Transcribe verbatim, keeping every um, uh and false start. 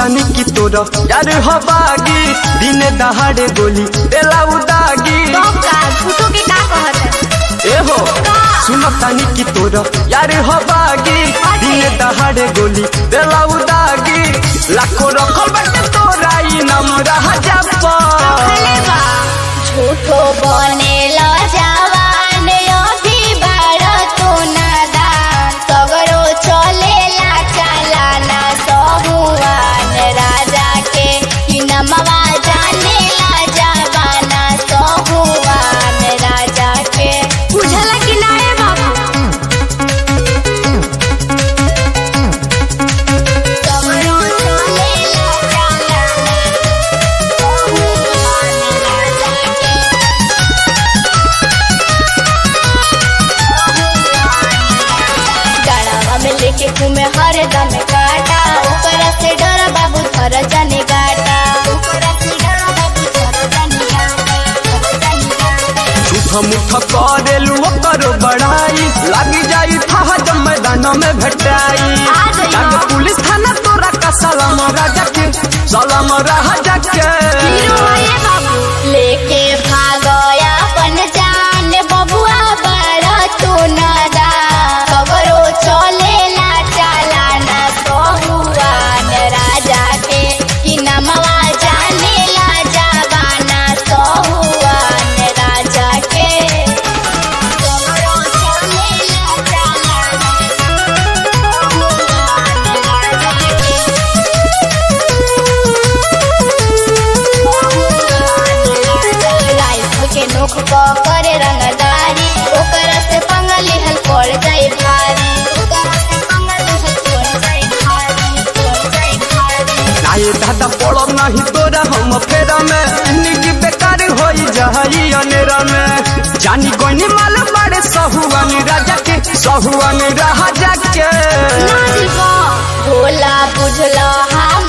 सुनतानी की तोर यार हो बागी दिन दहाड़े गोली देला उदागी तो का झूठो के का कहत ए हो सुनतानी की तोर यार हो बागी दिन दहाड़े गोली देला उदागी लाखों रखल बाटे तोरा ई नाम रहा जापा खले बा झूठो बनेला जवान अभी बड़ तो नादान सगरो चलेला चलाना सहुआन राजा के कि नमवा जानेला जवाना सहुआन राजा के बुझला कि नाए बाबू सगरो चलेला चलाना सहुआन राजा के गड़ावा में लेके घूमे हर दम काटा ओकरा से डर बाबू धर जाने गाटा ओकरा से डर बाबू धर जाने गाटा धर जाने गाटा झूठा मुठा करेलू ओकर बड़ाई लागी जाई था जब मैदान में भेटाई आ गई जाके हो। पुलिस थाना तोरा का सलाम राजा के सलाम राजा के हीरो आए बाबू लेके भागया अपन जान बबुआ बड़ा तो नादा खबरो चलेला चलाना सहुआन राजा के कि नमवा जानेला जवाना सहुआन राजा के खबरो चलेला चलाना सहुआन राजा के लाइफ के नोख करे रंगदारी ओकरा से पंगली हल पड़ जाए भारी ओकरा से पंगली हल पड़ जाए भारी पड़ जाए भारी आए दादा पड़ो नहीं तोरा हम फेरा में निकी बेकार होई जहाई अनेरा में जानी कोनी माल बड़े सहुआन राजा के सहुआन राजा के नाजी बा भोला बुझला हम